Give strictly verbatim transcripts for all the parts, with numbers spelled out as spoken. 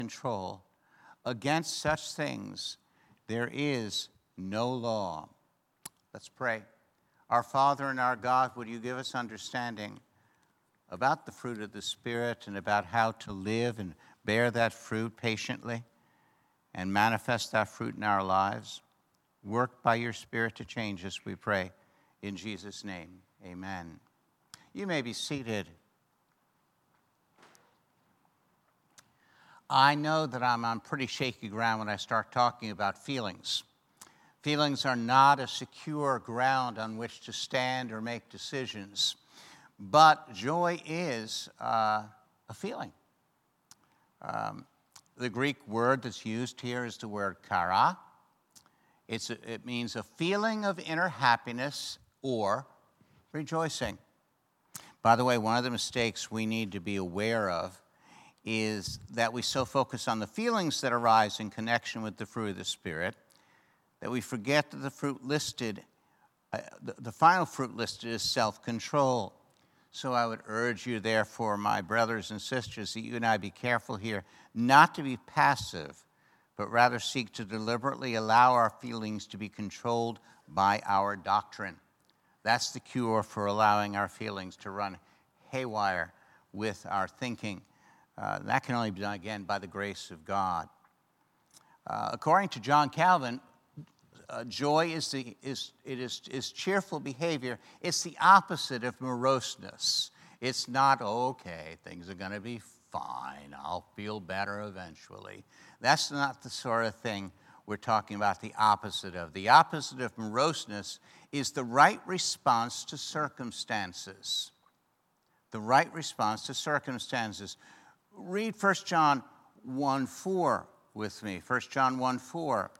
control. Against such things there is no law. Let's pray. Our Father and our God, would you give us understanding about the fruit of the Spirit and about how to live and bear that fruit patiently and manifest that fruit in our lives. Work by your Spirit to change us, we pray. In Jesus' name, amen. You may be seated. I know that I'm on pretty shaky ground when I start talking about feelings. Feelings are not a secure ground on which to stand or make decisions. But joy is uh, a feeling. Um, the Greek word that's used here is the word chara. It's a, it means a feeling of inner happiness or rejoicing. By the way, one of the mistakes we need to be aware of is that we so focus on the feelings that arise in connection with the fruit of the Spirit that we forget that the fruit listed, uh, the, the final fruit listed is self-control. So I would urge you, therefore, my brothers and sisters, that you and I be careful here not to be passive, but rather seek to deliberately allow our feelings to be controlled by our doctrine. That's the cure for allowing our feelings to run haywire with our thinking. Uh, that can only be done, again, by the grace of God. Uh, according to John Calvin, Uh, joy is the is it is is cheerful behavior. It's the opposite of moroseness. It's not okay. Things are going to be fine. I'll feel better eventually. That's not the sort of thing we're talking about. The opposite of the opposite of moroseness is the right response to circumstances. The right response to circumstances. Read First John one four with me. First John one four.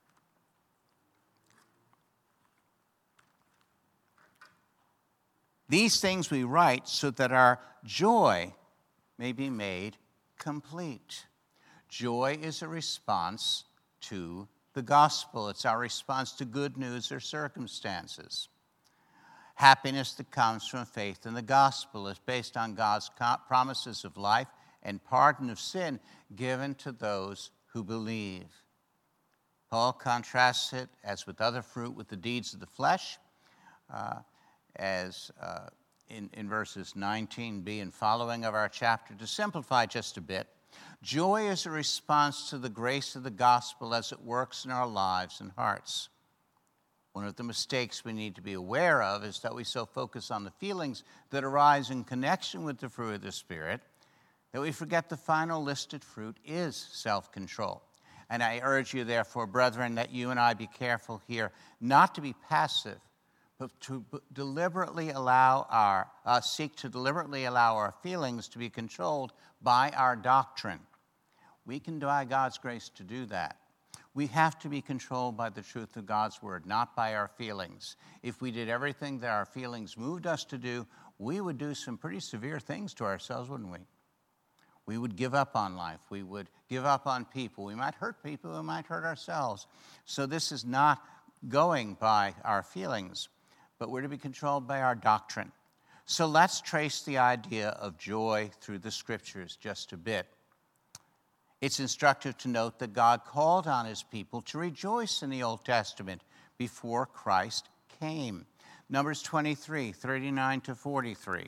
These things we write so that our joy may be made complete. Joy is a response to the gospel. It's our response to good news or circumstances. Happiness that comes from faith in the gospel is based on God's promises of life and pardon of sin given to those who believe. Paul contrasts it, as with other fruit, with the deeds of the flesh, uh, as uh, in, in verses nineteen b and following of our chapter. To simplify just a bit, joy is a response to the grace of the gospel as it works in our lives and hearts. One of the mistakes we need to be aware of is that we so focus on the feelings that arise in connection with the fruit of the Spirit that we forget the final listed fruit is self-control. And I urge you, therefore, brethren, that you and I be careful here not to be passive, but to deliberately allow our, uh, seek to deliberately allow our feelings to be controlled by our doctrine. We can, by God's grace, to do that. We have to be controlled by the truth of God's word, not by our feelings. If we did everything that our feelings moved us to do, we would do some pretty severe things to ourselves, wouldn't we? We would give up on life. We would give up on people. We might hurt people. We might hurt ourselves. So this is not going by our feelings, but we're to be controlled by our doctrine. So let's trace the idea of joy through the Scriptures just a bit. It's instructive to note that God called on his people to rejoice in the Old Testament before Christ came. Numbers twenty-three, thirty-nine to forty-three.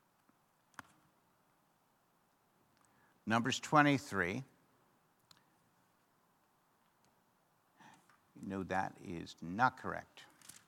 Numbers twenty-three. No, that is not correct.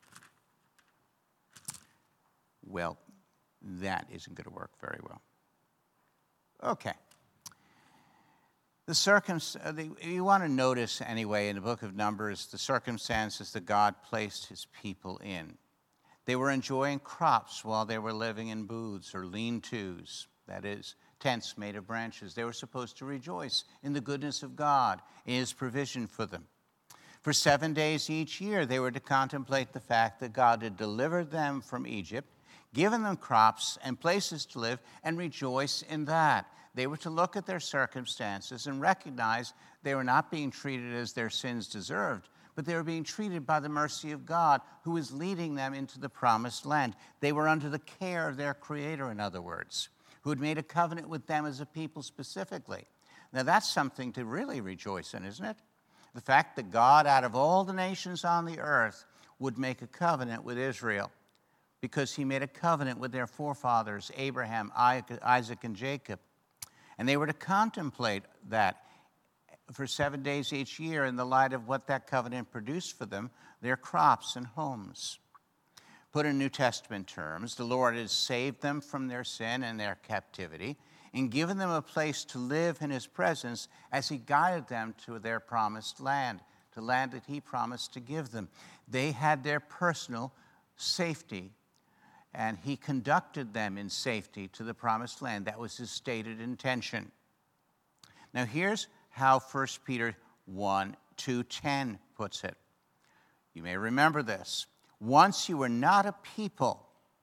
Well, that isn't going to work very well. Okay. The circum- the, you want to notice, anyway, in the book of Numbers, the circumstances that God placed his people in. They were enjoying crops while they were living in booths or lean-tos, that is, tents made of branches. They were supposed to rejoice in the goodness of God, in his provision for them. For seven days each year, they were to contemplate the fact that God had delivered them from Egypt, given them crops and places to live, and rejoice in that. They were to look at their circumstances and recognize they were not being treated as their sins deserved, but they were being treated by the mercy of God, who was leading them into the promised land. They were under the care of their Creator, in other words, who had made a covenant with them as a people specifically. Now that's something to really rejoice in, isn't it? The fact that God, out of all the nations on the earth, would make a covenant with Israel, because he made a covenant with their forefathers, Abraham, Isaac, and Jacob. And they were to contemplate that for seven days each year in the light of what that covenant produced for them, their crops and homes. Put in New Testament terms, the Lord has saved them from their sin and their captivity and given them a place to live in his presence as he guided them to their promised land, the land that he promised to give them. They had their personal safety, and he conducted them in safety to the promised land. That was his stated intention. Now here's how First Peter one, two, ten puts it. You may remember this. Once you were not a people.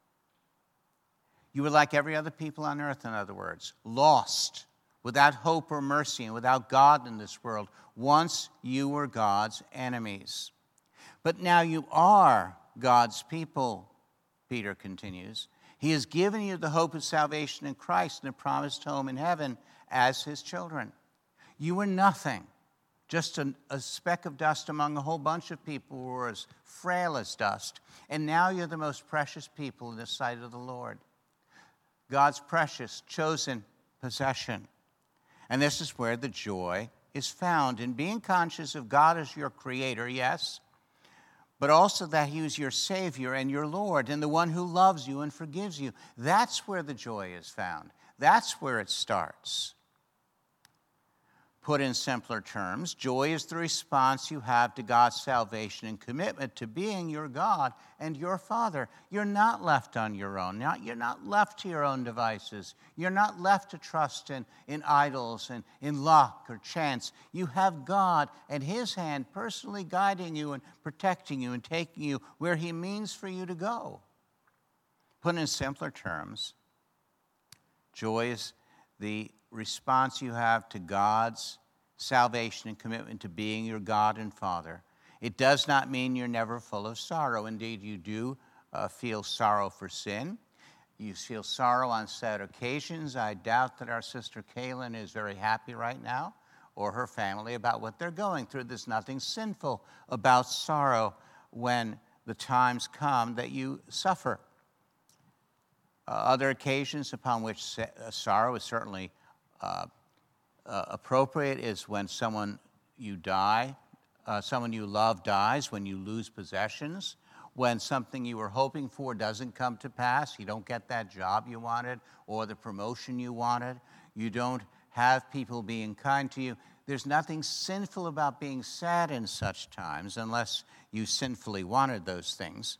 You were like every other people on earth, in other words, lost, without hope or mercy, and without God in this world. Once you were God's enemies. But now you are God's people, Peter continues. He has given you the hope of salvation in Christ and a promised home in heaven as his children. You were nothing, just a, a speck of dust among a whole bunch of people who were as frail as dust. And now you're the most precious people in the sight of the Lord. God's precious, chosen possession. And this is where the joy is found, in being conscious of God as your creator, yes, but also that he is your Savior and your Lord and the one who loves you and forgives you. That's where the joy is found. That's where it starts. Put in simpler terms, joy is the response you have to God's salvation and commitment to being your God and your Father. You're not left on your own. You're not left to your own devices. You're not left to trust in, in idols and in luck or chance. You have God and his hand personally guiding you and protecting you and taking you where he means for you to go. Put in simpler terms, joy is the response you have to God's salvation and commitment to being your God and Father. It does not mean you're never full of sorrow. Indeed, you do uh, feel sorrow for sin. You feel sorrow on sad occasions. I doubt that our sister Kaylin is very happy right now, or her family, about what they're going through. There's nothing sinful about sorrow when the times come that you suffer. Uh, other occasions upon which sa- uh, sorrow is certainly uh, uh, appropriate is when someone you die, uh, someone you love dies, when you lose possessions, when something you were hoping for doesn't come to pass, you don't get that job you wanted or the promotion you wanted, you don't have people being kind to you. There's nothing sinful about being sad in such times unless you sinfully wanted those things.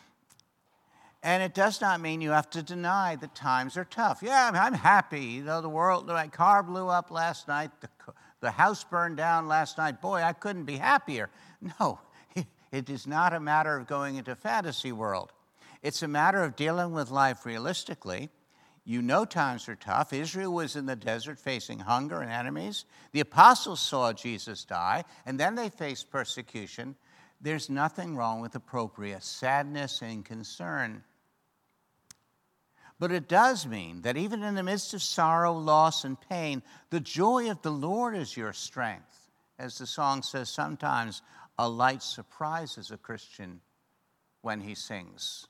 And it does not mean you have to deny that times are tough. Yeah, I'm happy. You know, the world, my car blew up last night. The, the house burned down last night. Boy, I couldn't be happier. No, it is not a matter of going into fantasy world. It's a matter of dealing with life realistically. You know times are tough. Israel was in the desert facing hunger and enemies. The apostles saw Jesus die, and then they faced persecution. There's nothing wrong with appropriate sadness and concern. But it does mean that even in the midst of sorrow, loss, and pain, the joy of the Lord is your strength. As the song says, sometimes a light surprises a Christian when he sings.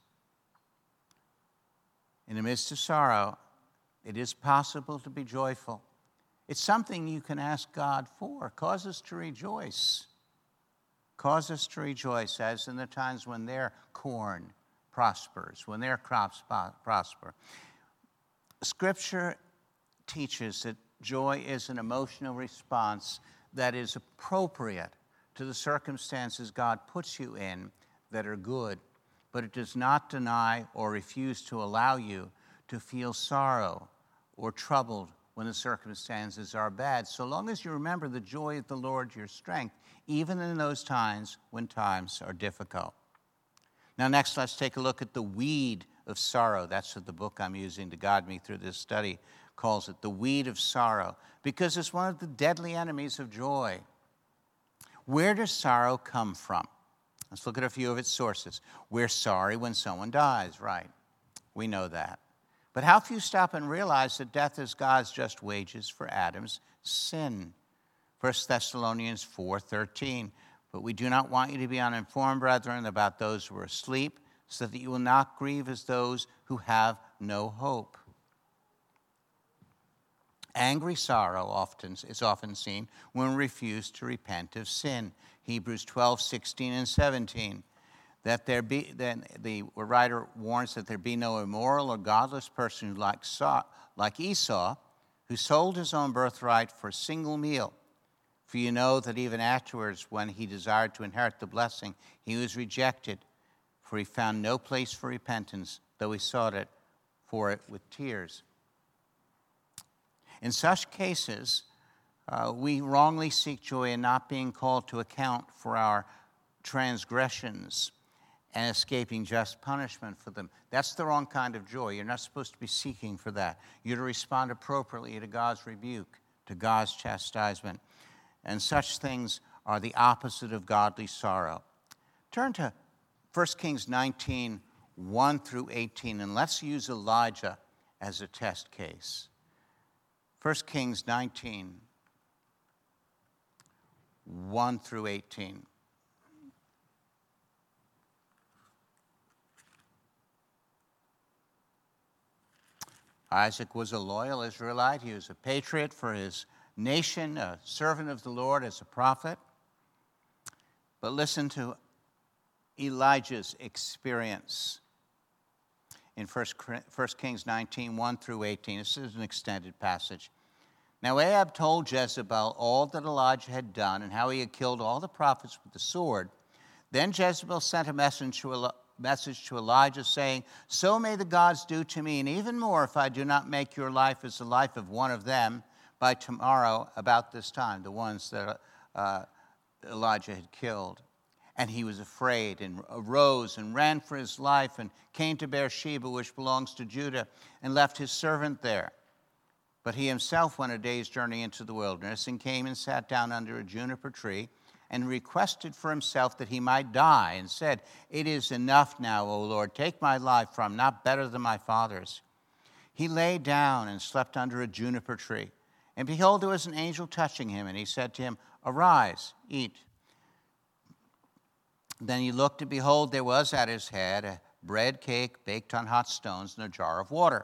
In the midst of sorrow, it is possible to be joyful. It's something you can ask God for. Cause us to rejoice. Cause us to rejoice, as in the times when their corn prospers, when their crops prosper. Scripture teaches that joy is an emotional response that is appropriate to the circumstances God puts you in that are good, but it does not deny or refuse to allow you to feel sorrow or troubled when the circumstances are bad, so long as you remember the joy of the Lord, your strength, even in those times when times are difficult. Now, next, let's take a look at the weed of sorrow. That's what the book I'm using to guide me through this study calls it, the weed of sorrow, because it's one of the deadly enemies of joy. Where does sorrow come from? Let's look at a few of its sources. We're sorry when someone dies, right? We know that. But how few stop and realize that death is God's just wages for Adam's sin. First Thessalonians four thirteen. But we do not want you to be uninformed, brethren, about those who are asleep, so that you will not grieve as those who have no hope. Angry sorrow often is often seen when we refuse to repent of sin. Hebrews twelve sixteen and seventeen. That there be, then the writer warns that there be no immoral or godless person like, like Esau, who sold his own birthright for a single meal. For you know that even afterwards, when he desired to inherit the blessing, he was rejected, for he found no place for repentance, though he sought it for it with tears. In such cases, uh, we wrongly seek joy in not being called to account for our transgressions and escaping just punishment for them. That's the wrong kind of joy. You're not supposed to be seeking for that. You're to respond appropriately to God's rebuke, to God's chastisement. And such things are the opposite of godly sorrow. Turn to First Kings nineteen, one through eighteen, and let's use Elijah as a test case. First Kings nineteen, one through eighteen. Isaac was a loyal Israelite. He was a patriot for his nation, a servant of the Lord as a prophet. But listen to Elijah's experience in First Kings nineteen, one through eighteen. This is an extended passage. Now Ahab told Jezebel all that Elijah had done and how he had killed all the prophets with the sword. Then Jezebel sent a message to, message to Elijah saying, "So may the gods do to me, and even more if I do not make your life as the life of one of them by tomorrow about this time," the ones that uh, Elijah had killed. And he was afraid and arose and ran for his life and came to Beersheba, which belongs to Judah, and left his servant there. But he himself went a day's journey into the wilderness and came and sat down under a juniper tree and requested for himself that he might die and said, "It is enough now, O Lord, take my life, for I am not better than my fathers." He lay down and slept under a juniper tree. And behold, there was an angel touching him, and he said to him, "Arise, eat." Then he looked, and behold, there was at his head a bread cake baked on hot stones and a jar of water.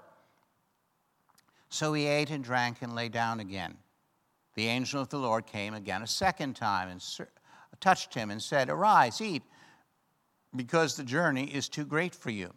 So he ate and drank and lay down again. The angel of the Lord came again a second time and touched him and said, "Arise, eat, because the journey is too great for you."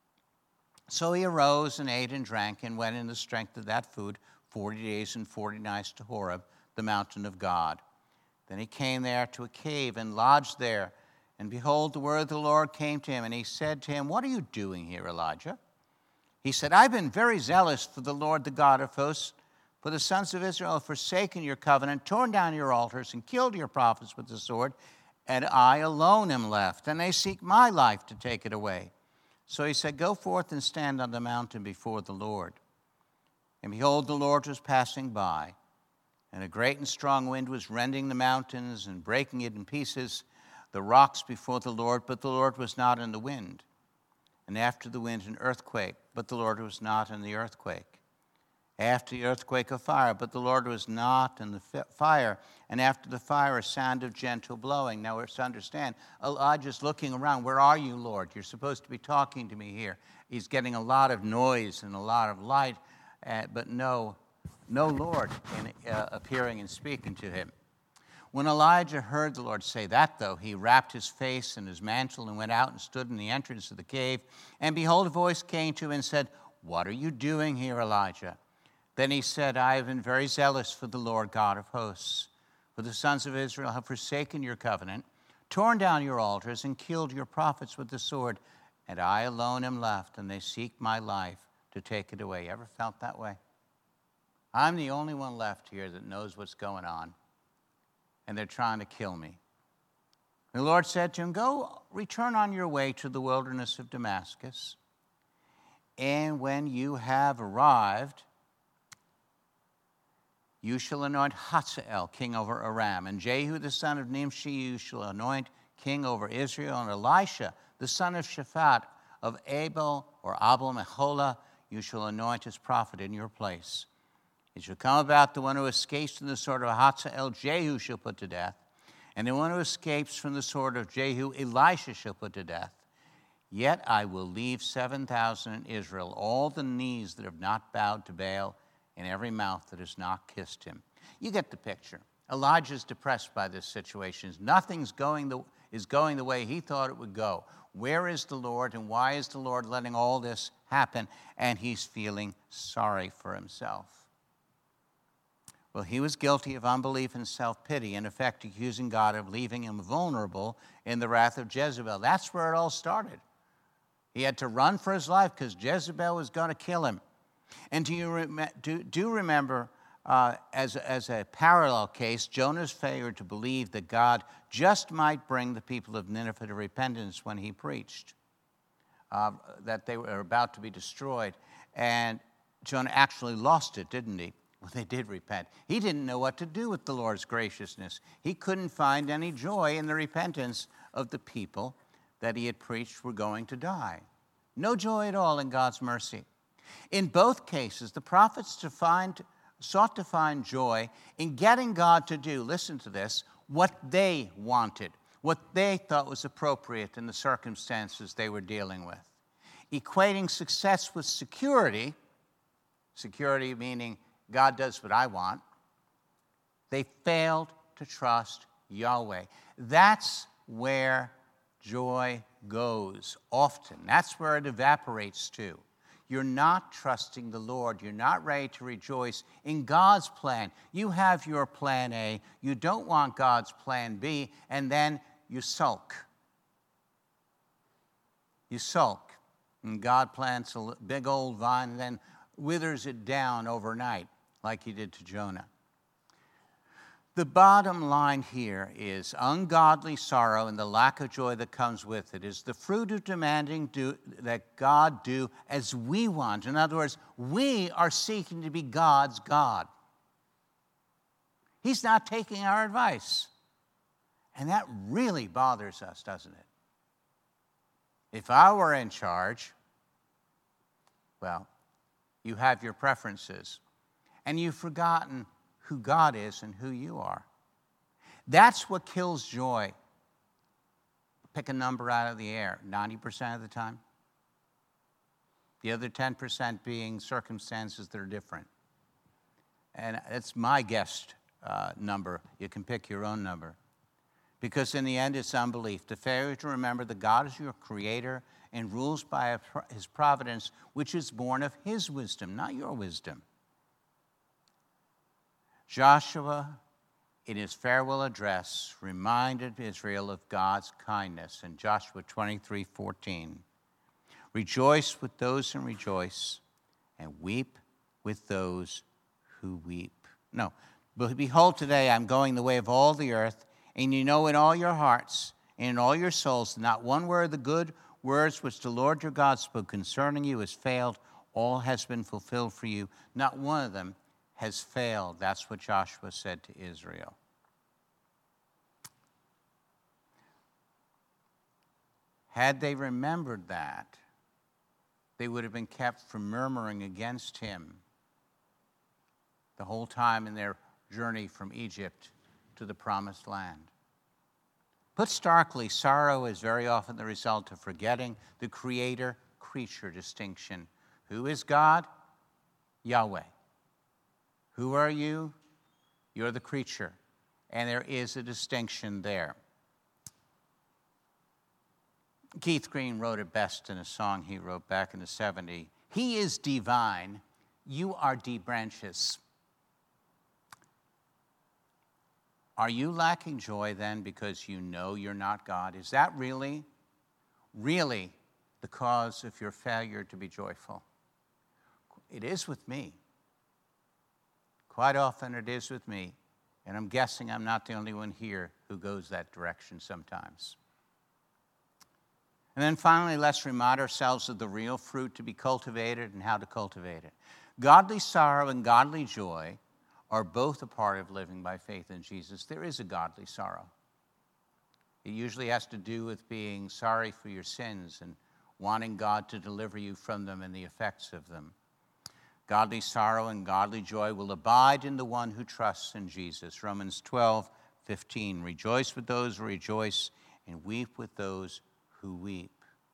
So he arose and ate and drank and went in the strength of that food forty days and forty nights to Horeb, the mountain of God. Then he came there to a cave and lodged there. And behold, the word of the Lord came to him, and he said to him, "What are you doing here, Elijah?" He said, "I've been very zealous for the Lord, the God of hosts. For the sons of Israel have forsaken your covenant, torn down your altars, and killed your prophets with the sword, and I alone am left, and they seek my life to take it away." So he said, "Go forth and stand on the mountain before the Lord." And behold, the Lord was passing by, and a great and strong wind was rending the mountains and breaking it in pieces, the rocks before the Lord, but the Lord was not in the wind. And after the wind, an earthquake, but the Lord was not in the earthquake. After the earthquake, a fire, but the Lord was not in the fire. And after the fire, a sound of gentle blowing. Now, we're to understand, Elijah's looking around. Where are you, Lord? You're supposed to be talking to me here. He's getting a lot of noise and a lot of light, uh, but no, no Lord in, uh, appearing and speaking to him. When Elijah heard the Lord say that, though, he wrapped his face in his mantle and went out and stood in the entrance of the cave. And behold, a voice came to him and said, "What are you doing here, Elijah?" Then he said, "I have been very zealous for the Lord God of hosts. For the sons of Israel have forsaken your covenant, torn down your altars, and killed your prophets with the sword. And I alone am left, and they seek my life to take it away." Ever felt that way? I'm the only one left here that knows what's going on, and they're trying to kill me. The Lord said to him, "Go, return on your way to the wilderness of Damascus. And when you have arrived, you shall anoint Hazael king over Aram, and Jehu the son of Nimshi you shall anoint king over Israel, and Elisha the son of Shaphat of Abel or Abel Meholah you shall anoint as prophet in your place. It shall come about the one who escapes from the sword of Hazael, Jehu shall put to death. And the one who escapes from the sword of Jehu, Elisha shall put to death. Yet I will leave seven thousand in Israel, all the knees that have not bowed to Baal, and every mouth that has not kissed him. You get the picture. Elijah's depressed by this situation. Nothing's going the, is going the way he thought it would go. Where is the Lord, and why is the Lord letting all this happen? And he's feeling sorry for himself. Well, he was guilty of unbelief and self-pity, in effect accusing God of leaving him vulnerable in the wrath of Jezebel. That's where it all started. He had to run for his life because Jezebel was going to kill him. And do you rem- do, do remember, uh, as, as a parallel case, Jonah's failure to believe that God just might bring the people of Nineveh to repentance when he preached, uh, that they were about to be destroyed. And Jonah actually lost it, didn't he? Well, they did repent. He didn't know what to do with the Lord's graciousness. He couldn't find any joy in the repentance of the people that he had preached were going to die. No joy at all in God's mercy. In both cases, the prophets to find, sought to find joy in getting God to do, listen to this, what they wanted, what they thought was appropriate in the circumstances they were dealing with. Equating success with security, security meaning God does what I want, they failed to trust Yahweh. That's where joy goes often. That's where it evaporates to. You're not trusting the Lord. You're not ready to rejoice in God's plan. You have your plan A. You don't want God's plan B, and then you sulk. You sulk. And God plants a big old vine and then withers it down overnight, like he did to Jonah. The bottom line here is ungodly sorrow and the lack of joy that comes with it is the fruit of demanding do, that God do as we want. In other words, we are seeking to be God's God. He's not taking our advice. And that really bothers us, doesn't it? If I were in charge, well, you have your preferences. And you've forgotten who God is and who you are. That's what kills joy. Pick a number out of the air, ninety percent of the time. The other ten percent being circumstances that are different. And it's my guessed uh, number. You can pick your own number. Because in the end, it's unbelief. The failure to remember that God is your creator and rules by his providence, which is born of his wisdom, not your wisdom. Joshua, in his farewell address, reminded Israel of God's kindness in Joshua twenty-three fourteen. Rejoice with those who rejoice, and weep with those who weep. No, but behold, today I'm going the way of all the earth, and you know in all your hearts and in all your souls, not one word of the good words which the Lord your God spoke concerning you has failed. All has been fulfilled for you. Not one of them has failed. That's what Joshua said to Israel. Had they remembered that, they would have been kept from murmuring against him the whole time in their journey from Egypt to the promised land. Put starkly, sorrow is very often the result of forgetting the creator-creature distinction. Who is God? Yahweh. Who are you? You're the creature. And there is a distinction there. Keith Green wrote it best in a song he wrote back in the seventies. He is divine. You are de branches. Are you lacking joy then because you know you're not God? Is that really, really the cause of your failure to be joyful? It is with me. Quite often it is with me, and I'm guessing I'm not the only one here who goes that direction sometimes. And then finally, let's remind ourselves of the real fruit to be cultivated and how to cultivate it. Godly sorrow and godly joy are both a part of living by faith in Jesus. There is a godly sorrow. It usually has to do with being sorry for your sins and wanting God to deliver you from them and the effects of them. Godly sorrow and godly joy will abide in the one who trusts in Jesus. Romans twelve fifteen. Rejoice with those who rejoice and weep with those who weep.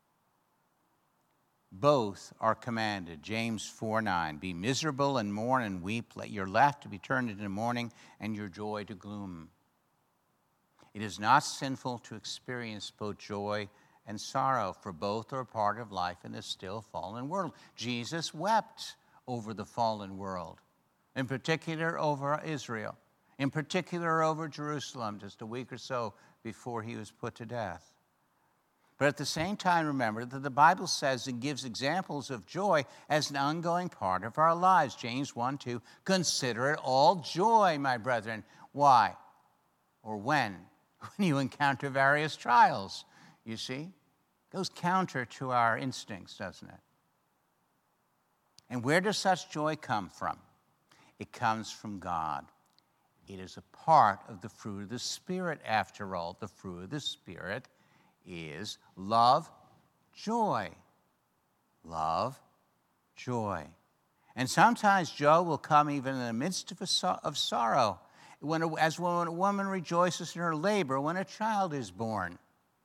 Both are commanded. James four nine. Be miserable and mourn and weep. Let your laughter be turned into mourning and your joy to gloom. It is not sinful to experience both joy and sorrow, for both are a part of life in this still fallen world. Jesus wept over the fallen world, in particular over Israel, in particular over Jerusalem, just a week or so before he was put to death. But at the same time, remember that the Bible says it gives examples of joy as an ongoing part of our lives. James one two, consider it all joy, my brethren. Why? Or when? When you encounter various trials, you see? Goes counter to our instincts, doesn't it? And where does such joy come from? It comes from God. It is a part of the fruit of the Spirit, after all. The fruit of the Spirit is love, joy. Love, joy. And sometimes joy will come even in the midst of, a so- of sorrow, when a, as when a woman rejoices in her labor when a child is born.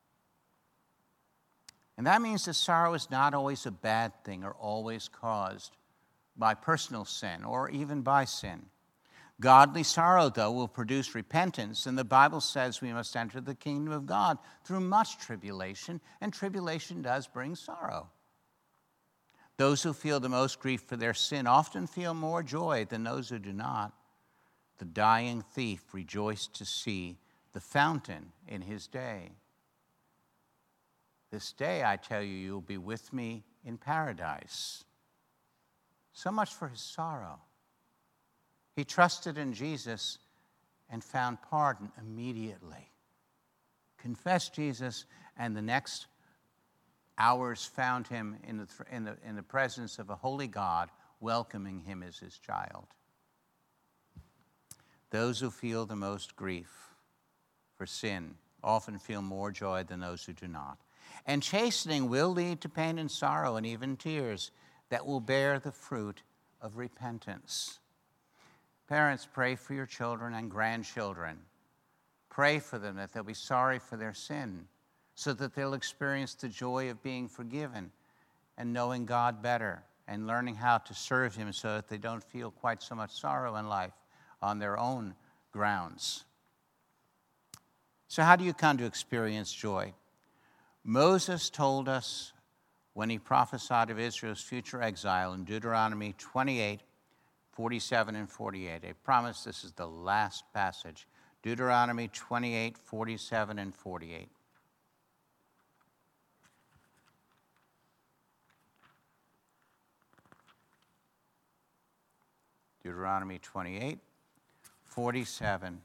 And that means that sorrow is not always a bad thing or always caused by personal sin or even by sin. Godly sorrow, though, will produce repentance, and the Bible says we must enter the kingdom of God through much tribulation, and tribulation does bring sorrow. Those who feel the most grief for their sin often feel more joy than those who do not. The dying thief rejoiced to see the fountain in his day. This day, I tell you, you'll be with me in paradise. So much for his sorrow. He trusted in Jesus and found pardon immediately. Confessed Jesus, and the next hours found him in the, in the, in the presence of a holy God, welcoming him as his child. Those who feel the most grief for sin often feel more joy than those who do not. And chastening will lead to pain and sorrow and even tears that will bear the fruit of repentance. Parents, pray for your children and grandchildren. Pray for them that they'll be sorry for their sin so that they'll experience the joy of being forgiven and knowing God better and learning how to serve him so that they don't feel quite so much sorrow in life on their own grounds. So how do you come to experience joy? Moses told us when he prophesied of Israel's future exile in Deuteronomy twenty-eight, forty-seven and forty-eight. I promise this is the last passage. Deuteronomy twenty-eight, forty-seven and forty-eight. Deuteronomy twenty-eight, forty-seven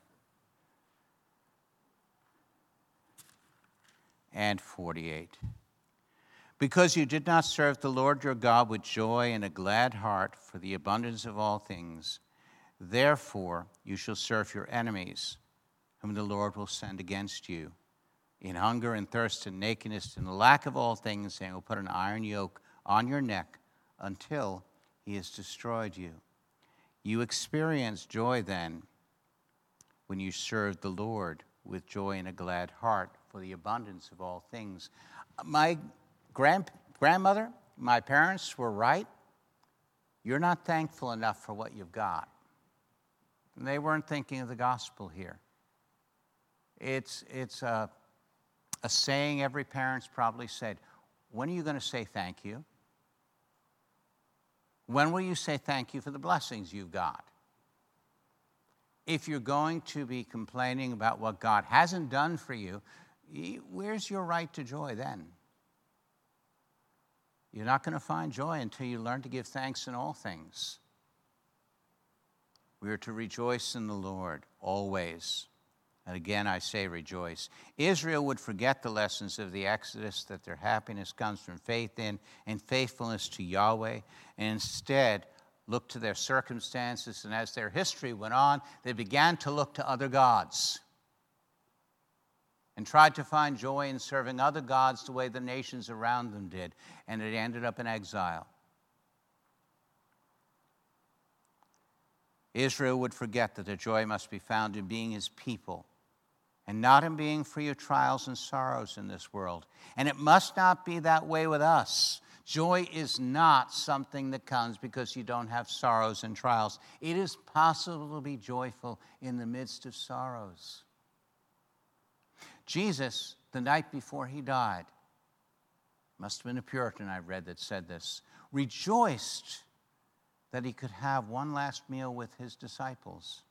and forty-eight. Because you did not serve the Lord your God with joy and a glad heart for the abundance of all things, therefore you shall serve your enemies, whom the Lord will send against you, in hunger and thirst and nakedness and the lack of all things, and will put an iron yoke on your neck until he has destroyed you. You experience joy then when you serve the Lord with joy and a glad heart for the abundance of all things. My grand, grandmother, my parents were right. You're not thankful enough for what you've got. And they weren't thinking of the gospel here. It's, it's a, a saying every parent's probably said. When are you going to say thank you? When will you say thank you for the blessings you've got? If you're going to be complaining about what God hasn't done for you, where's your right to joy then? You're not going to find joy until you learn to give thanks in all things. We are to rejoice in the Lord always. And again, I say rejoice. Israel would forget the lessons of the Exodus, that their happiness comes from faith in and faithfulness to Yahweh, and instead look to their circumstances. And as their history went on, they began to look to other gods and tried to find joy in serving other gods the way the nations around them did, and it ended up in exile. Israel would forget that their joy must be found in being his people and not in being free of trials and sorrows in this world. And it must not be that way with us. Joy is not something that comes because you don't have sorrows and trials. It is possible to be joyful in the midst of sorrows. Jesus, the night before he died, must have been a Puritan I read that said this, rejoiced that he could have one last meal with his disciples.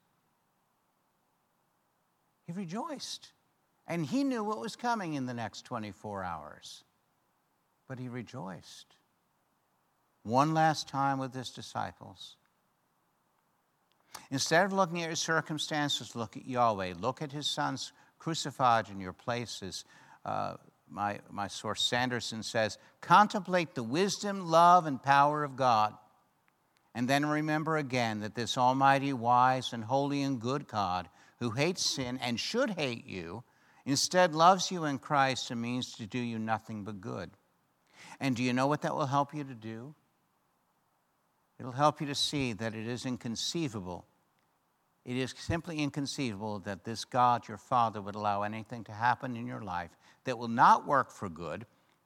He rejoiced. And he knew what was coming in the next twenty-four hours. But he rejoiced. One last time with his disciples. Instead of looking at your circumstances, look at Yahweh. Look at his Son's crucified in your places. Uh, my, my source Sanderson says, contemplate the wisdom, love, and power of God. And then remember again that this almighty, wise, and holy and good God, who hates sin and should hate you, instead loves you in Christ and means to do you nothing but good. And do you know what that will help you to do? It'll help you to see that it is inconceivable. It is simply inconceivable that this God, your Father, would allow anything to happen in your life that will not work for good,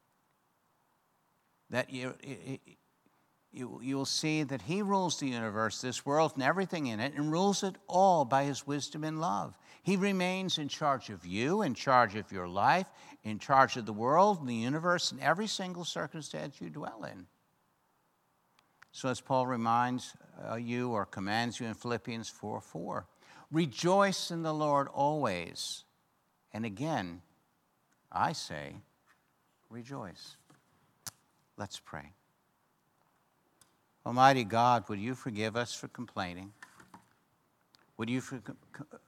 that you... It, You, you will see that he rules the universe, this world, and everything in it, and rules it all by his wisdom and love. He remains in charge of you, in charge of your life, in charge of the world and the universe, and every single circumstance you dwell in. So as Paul reminds uh, you or commands you in Philippians four four, rejoice in the Lord always. And again, I say, rejoice. Let's pray. Almighty God, would you forgive us for complaining? Would you for,